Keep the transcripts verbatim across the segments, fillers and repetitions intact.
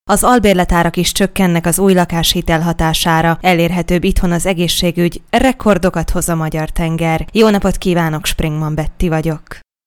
Az albérletárak is csökkennek az új lakáshitel hatására, elérhetőbb itthon az egészségügy, rekordokat hoz a magyar tenger. Jó napot kívánok, Springman Betti vagyok.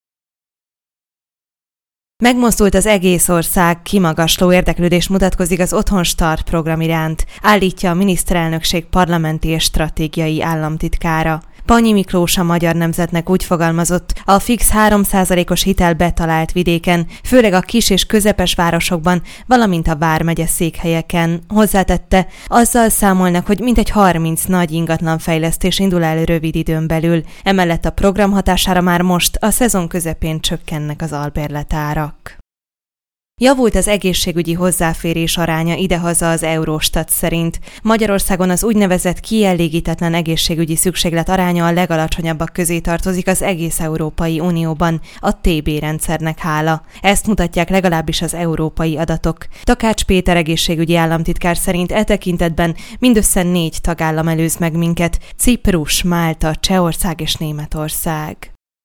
Megmozdult az egész ország, kimagasló érdeklődés mutatkozik az Otthon Start program iránt, állítja a miniszterelnökség parlamenti és stratégiai államtitkára. Panyi Miklós a Magyar Nemzetnek úgy fogalmazott, a fix három százalékos hitel betalált vidéken, főleg a kis és közepes városokban, valamint a vármegye székhelyeken. Hozzátette, azzal számolnak, hogy mintegy harminc nagy ingatlanfejlesztés indul el rövid időn belül. Emellett a program hatására már most a szezon közepén csökkennek az albérletárak. Javult az egészségügyi hozzáférés aránya idehaza az Eurostat szerint. Magyarországon az úgynevezett kielégítetlen egészségügyi szükséglet aránya a legalacsonyabbak közé tartozik az egész Európai Unióban, a té bé rendszernek hála. Ezt mutatják legalábbis az európai adatok. Takács Péter egészségügyi államtitkár szerint e tekintetben mindössze négy tagállam előz meg minket: Ciprus, Málta, Csehország és Németország.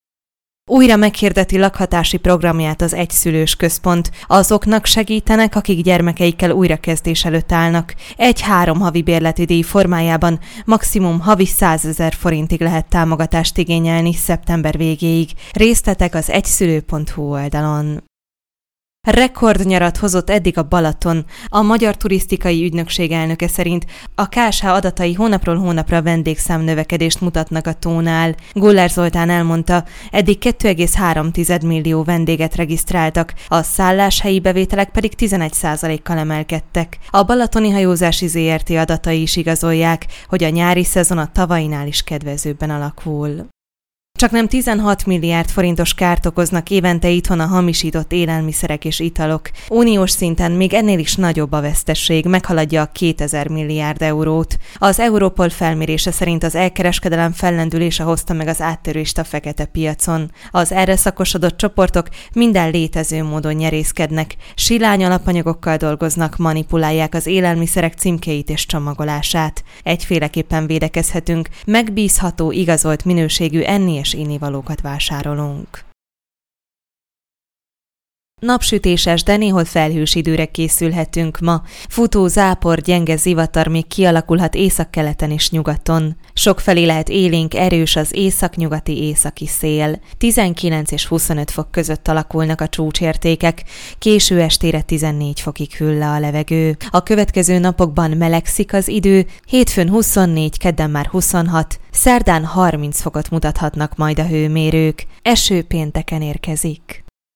Újra meghirdeti lakhatási programját az egyszülős központ. Azoknak segítenek, akik gyermekeikkel újrakezdés előtt állnak. Egy-három havi bérleti díj formájában maximum havi százezer forintig lehet támogatást igényelni szeptember végéig. Részletek az egyszülő pont hú oldalon. Rekordnyarat hozott eddig a Balaton. A Magyar Turisztikai Ügynökség elnöke szerint a ká es há adatai hónapról hónapra vendégszám növekedést mutatnak a tónál. Gullár Zoltán elmondta, eddig két egész három millió vendéget regisztráltak, a szálláshelyi bevételek pedig tizenegy százalékkal emelkedtek. A Balatoni Hajózási zé er té adatai is igazolják, hogy a nyári szezon a tavainál is kedvezőbben alakul. Csaknem tizenhat milliárd forintos kárt okoznak évente itthon a hamisított élelmiszerek és italok. Uniós szinten még ennél is nagyobb a vesztesség, meghaladja a kétezer milliárd eurót. Az Europol felmérése szerint az elkereskedelem fellendülése hozta meg az áttörést a fekete piacon. Az erre szakosodott csoportok minden létező módon nyerészkednek, silány alapanyagokkal dolgoznak, manipulálják az élelmiszerek címkéit és csomagolását. Egyféleképpen védekezhetünk, megbízható, igazolt minőségű enni és innivalókat vásárolunk. Napsütéses, de néhol felhős időre készülhetünk ma. Futó, zápor, gyenge zivatar még kialakulhat északkeleten és nyugaton. Sokfelé lehet élénk, erős az északnyugati északi szél. tizenkilenc és huszonöt fok között alakulnak a csúcsértékek, késő estére tizennégy fokig hűl le a levegő. A következő napokban melegszik az idő, hétfőn huszonnégy, kedden már huszonhat, szerdán harminc fokot mutathatnak majd a hőmérők. Eső pénteken érkezik.